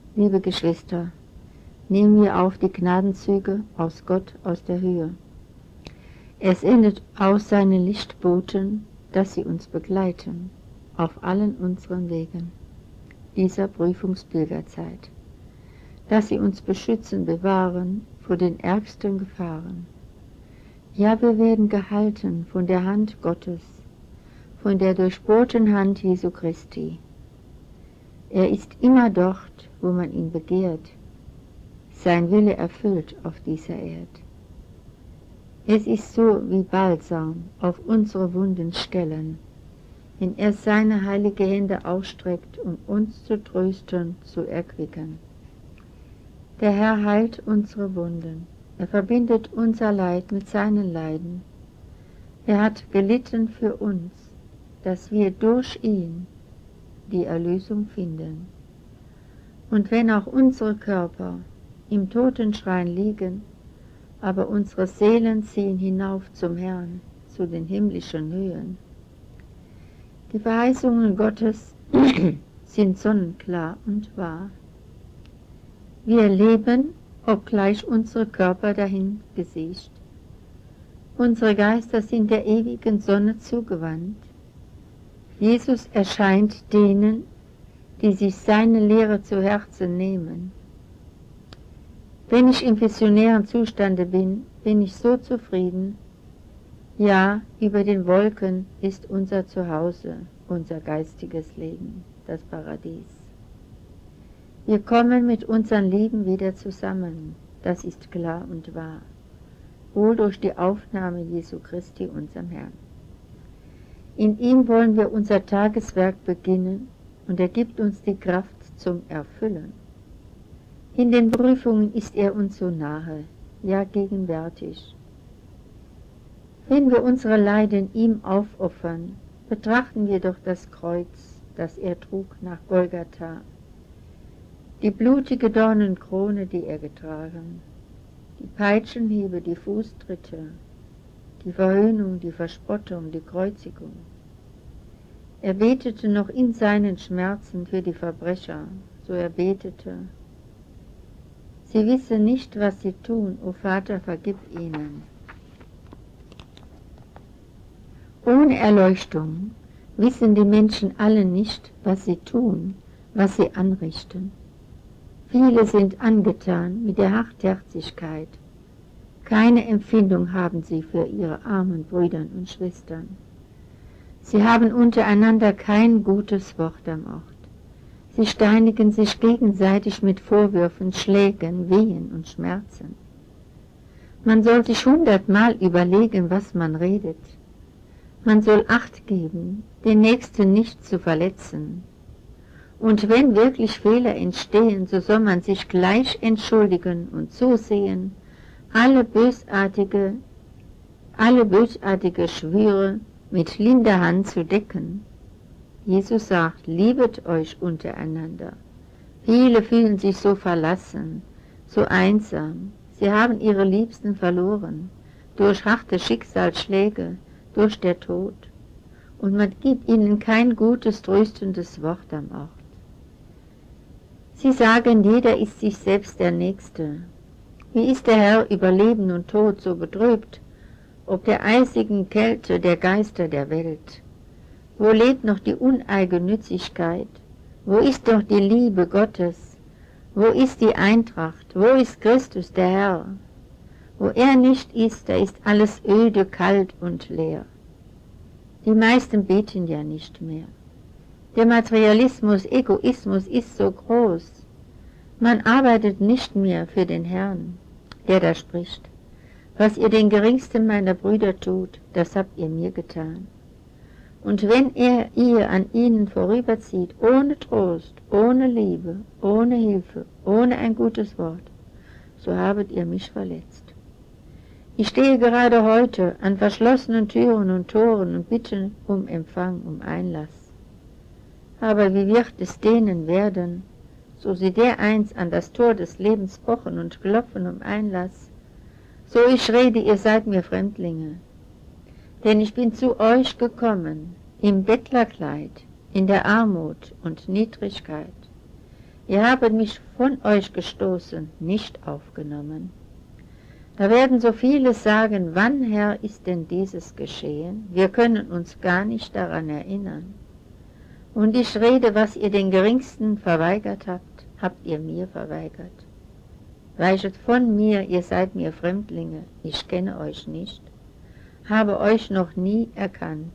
Liebe Geschwister, nehmen wir auf die Gnadenzüge aus Gott aus der Höhe. Er sendet aus seine Lichtboten, dass sie uns begleiten auf allen unseren Wegen dieser Prüfungspilgerzeit, dass sie uns beschützen, bewahren vor den ärgsten Gefahren. Ja, wir werden gehalten von der Hand Gottes, von der durchbohrten Hand Jesu Christi. Er ist immer dort, wo man ihn begehrt, sein Wille erfüllt auf dieser Erde. Es ist so wie Balsam auf unsere wunden Stellen, wenn er seine heilige Hände ausstreckt, um uns zu trösten, zu erquicken. Der Herr heilt unsere Wunden, er verbindet unser Leid mit seinen Leiden. Er hat gelitten für uns, dass wir durch ihn die Erlösung finden. Und wenn auch unsere Körper im Totenschrein liegen, aber unsere Seelen ziehen hinauf zum Herrn, zu den himmlischen Höhen. Die Verheißungen Gottes sind sonnenklar und wahr. Wir leben, obgleich unsere Körper dahin gesiecht. Unsere Geister sind der ewigen Sonne zugewandt. Jesus erscheint denen, die sich seine Lehre zu Herzen nehmen. Wenn ich im visionären Zustande bin, bin ich so zufrieden. Ja, über den Wolken ist unser Zuhause, unser geistiges Leben, das Paradies. Wir kommen mit unseren Lieben wieder zusammen, das ist klar und wahr, wohl durch die Aufnahme Jesu Christi, unserem Herrn. In ihm wollen wir unser Tageswerk beginnen und er gibt uns die Kraft zum Erfüllen. In den Prüfungen ist er uns so nahe, ja gegenwärtig. Wenn wir unsere Leiden ihm aufopfern, betrachten wir doch das Kreuz, das er trug nach Golgatha, die blutige Dornenkrone, die er getragen, die Peitschenhiebe, die Fußtritte, die Verhöhnung, die Verspottung, die Kreuzigung. Er betete noch in seinen Schmerzen für die Verbrecher, so er betete: Sie wissen nicht, was sie tun, o Vater, vergib ihnen. Ohne Erleuchtung wissen die Menschen alle nicht, was sie tun, was sie anrichten. Viele sind angetan mit der Hartherzigkeit. Keine Empfindung haben sie für ihre armen Brüder und Schwestern. Sie haben untereinander kein gutes Wort am Ort. Sie steinigen sich gegenseitig mit Vorwürfen, Schlägen, Wehen und Schmerzen. Man soll sich 100-mal überlegen, was man redet. Man soll Acht geben, den Nächsten nicht zu verletzen. Und wenn wirklich Fehler entstehen, so soll man sich gleich entschuldigen und zusehen, alle bösartige Schwüre mit linder Hand zu decken. Jesus sagt, liebet euch untereinander. Viele fühlen sich so verlassen, so einsam. Sie haben ihre Liebsten verloren, durch harte Schicksalsschläge, durch der Tod. Und man gibt ihnen kein gutes, tröstendes Wort am Ort. Sie sagen, jeder ist sich selbst der Nächste. Wie ist der Herr über Leben und Tod so betrübt, ob der eisigen Kälte der Geister der Welt? Wo lebt noch die Uneigennützigkeit? Wo ist doch die Liebe Gottes? Wo ist die Eintracht? Wo ist Christus der Herr? Wo er nicht ist, da ist alles öde, kalt und leer. Die meisten beten ja nicht mehr. Der Materialismus, Egoismus ist so groß. Man arbeitet nicht mehr für den Herrn, der da spricht. Was ihr den geringsten meiner Brüder tut, das habt ihr mir getan. Und wenn ihr an ihnen vorüberzieht, ohne Trost, ohne Liebe, ohne Hilfe, ohne ein gutes Wort, so habet ihr mich verletzt. Ich stehe gerade heute an verschlossenen Türen und Toren und bitte um Empfang, um Einlass. Aber wie wird es denen werden, so sie dereinst an das Tor des Lebens pochen und klopfen um Einlass? So ich rede, ihr seid mir Fremdlinge. Denn ich bin zu euch gekommen, im Bettlerkleid, in der Armut und Niedrigkeit. Ihr habet mich von euch gestoßen, nicht aufgenommen. Da werden so viele sagen, wann, Herr, ist denn dieses geschehen? Wir können uns gar nicht daran erinnern. Und ich rede, was ihr den Geringsten verweigert habt, habt ihr mir verweigert. Weichet von mir, ihr seid mir Fremdlinge, ich kenne euch nicht, habe euch noch nie erkannt.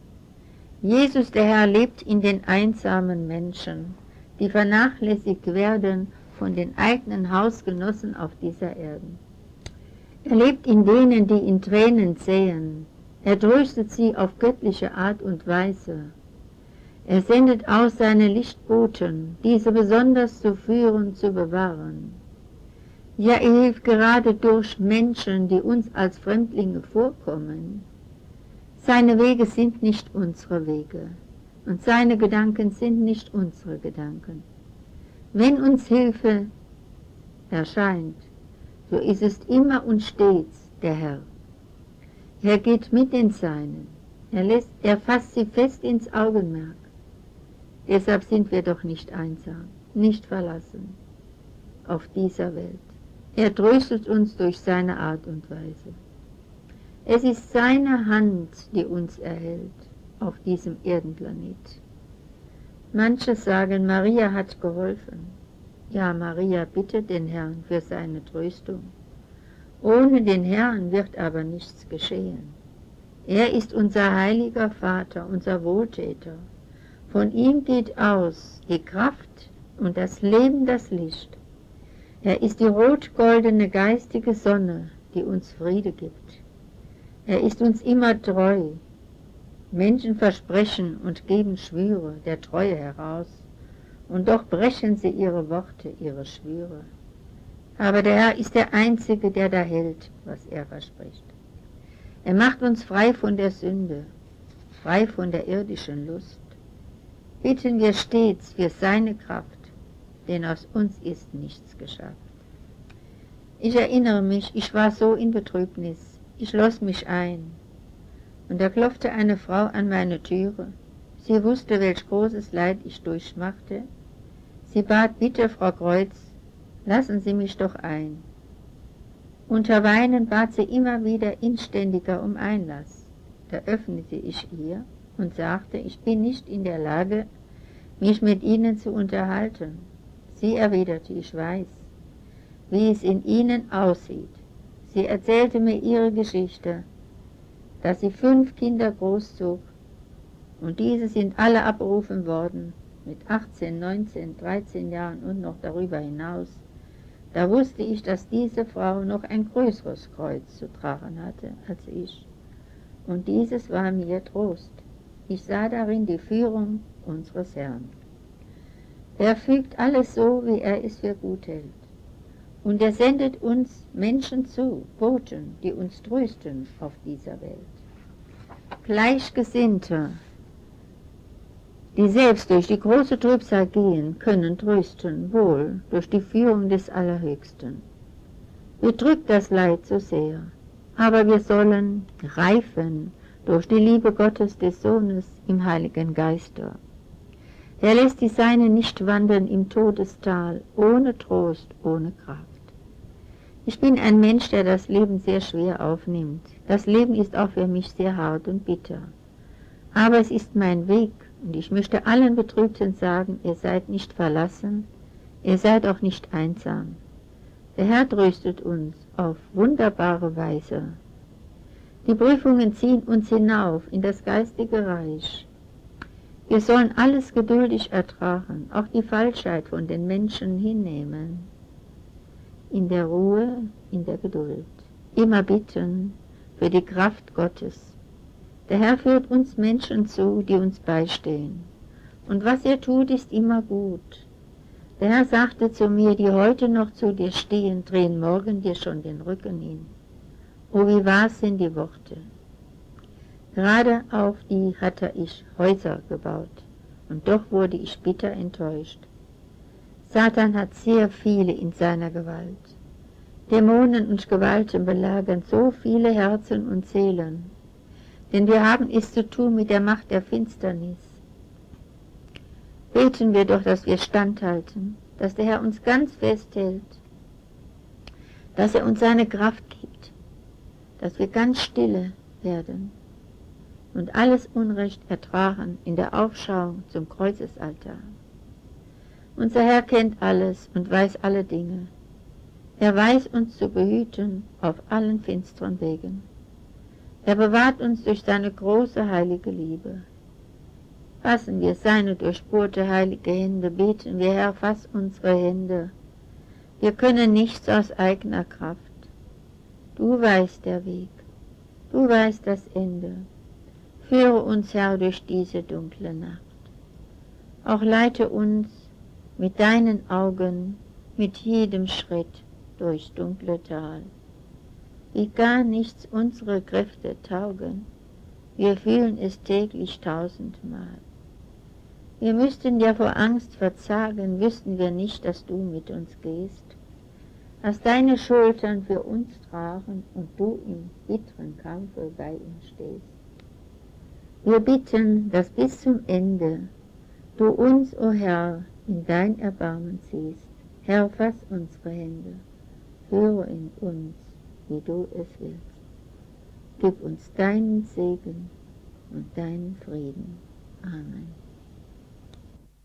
Jesus, der Herr, lebt in den einsamen Menschen, die vernachlässigt werden von den eigenen Hausgenossen auf dieser Erde. Er lebt in denen, die in Tränen säen. Er tröstet sie auf göttliche Art und Weise. Er sendet aus seine Lichtboten, diese besonders zu führen, zu bewahren. Ja, er hilft gerade durch Menschen, die uns als Fremdlinge vorkommen. Seine Wege sind nicht unsere Wege und seine Gedanken sind nicht unsere Gedanken. Wenn uns Hilfe erscheint, so ist es immer und stets der Herr. Er geht mit den Seinen, er fasst sie fest ins Augenmerk. Deshalb sind wir doch nicht einsam, nicht verlassen auf dieser Welt. Er tröstet uns durch seine Art und Weise. Es ist seine Hand, die uns erhält auf diesem Erdenplanet. Manche sagen, Maria hat geholfen. Ja, Maria bittet den Herrn für seine Tröstung. Ohne den Herrn wird aber nichts geschehen. Er ist unser heiliger Vater, unser Wohltäter. Von ihm geht aus die Kraft und das Leben, das Licht. Er ist die rot-goldene geistige Sonne, die uns Friede gibt. Er ist uns immer treu. Menschen versprechen und geben Schwüre der Treue heraus, und doch brechen sie ihre Worte, ihre Schwüre. Aber der Herr ist der Einzige, der da hält, was er verspricht. Er macht uns frei von der Sünde, frei von der irdischen Lust. Bitten wir stets für seine Kraft, denn aus uns ist nichts geschafft. Ich erinnere mich, ich war so in Betrübnis, ich schloss mich ein, und da klopfte eine Frau an meine Türe. Sie wusste, welch großes Leid ich durchmachte. Sie bat, bitte, Frau Kreuz, lassen Sie mich doch ein. Unter Weinen bat sie immer wieder inständiger um Einlass. Da öffnete ich ihr und sagte, ich bin nicht in der Lage, mich mit Ihnen zu unterhalten. Sie erwiderte, ich weiß, wie es in Ihnen aussieht. Sie erzählte mir ihre Geschichte, dass sie 5 Kinder großzog, und diese sind alle abberufen worden, mit 18, 19, 13 Jahren und noch darüber hinaus. Da wusste ich, dass diese Frau noch ein größeres Kreuz zu tragen hatte als ich. Und dieses war mir Trost. Ich sah darin die Führung unseres Herrn. Er fügt alles so, wie er es für gut hält. Und er sendet uns Menschen zu, Boten, die uns trösten auf dieser Welt. Gleichgesinnte, die selbst durch die große Trübsal gehen, können trösten, wohl durch die Führung des Allerhöchsten. Bedrückt das Leid so sehr, aber wir sollen reifen durch die Liebe Gottes des Sohnes im Heiligen Geiste. Er lässt die Seinen nicht wandeln im Todestal, ohne Trost, ohne Kraft. Ich bin ein Mensch, der das Leben sehr schwer aufnimmt. Das Leben ist auch für mich sehr hart und bitter. Aber es ist mein Weg, und ich möchte allen Betrübten sagen, ihr seid nicht verlassen, ihr seid auch nicht einsam. Der Herr tröstet uns auf wunderbare Weise. Die Prüfungen ziehen uns hinauf in das geistige Reich. Wir sollen alles geduldig ertragen, auch die Falschheit von den Menschen hinnehmen. In der Ruhe, in der Geduld. Immer bitten für die Kraft Gottes. Der Herr führt uns Menschen zu, die uns beistehen. Und was er tut, ist immer gut. Der Herr sagte zu mir, die heute noch zu dir stehen, drehen morgen dir schon den Rücken hin. Oh, wie wahr sind die Worte. Gerade auf die hatte ich Häuser gebaut, und doch wurde ich bitter enttäuscht. Satan hat sehr viele in seiner Gewalt. Dämonen und Gewalten belagern so viele Herzen und Seelen, denn wir haben es zu tun mit der Macht der Finsternis. Beten wir doch, dass wir standhalten, dass der Herr uns ganz festhält, dass er uns seine Kraft gibt, dass wir ganz stille werden und alles Unrecht ertragen in der Aufschau zum Kreuzesaltar. Unser Herr kennt alles und weiß alle Dinge. Er weiß uns zu behüten auf allen finsteren Wegen. Er bewahrt uns durch seine große heilige Liebe. Fassen wir seine durchbohrte heilige Hände, beten wir, Herr, fass unsere Hände. Wir können nichts aus eigener Kraft. Du weißt der Weg, du weißt das Ende. Führe uns, Herr, durch diese dunkle Nacht. Auch leite uns mit deinen Augen, mit jedem Schritt durchs dunkle Tal. Wie gar nichts unsere Kräfte taugen, wir fühlen es täglich 1000-mal. Wir müssten ja vor Angst verzagen, wüssten wir nicht, dass du mit uns gehst, dass deine Schultern für uns tragen und du im bitteren Kampfe bei uns stehst. Wir bitten, dass bis zum Ende du uns, o Herr, in dein Erbarmen ziehst. Herr, fass unsere Hände, führe in uns, wie du es willst. Gib uns deinen Segen und deinen Frieden. Amen.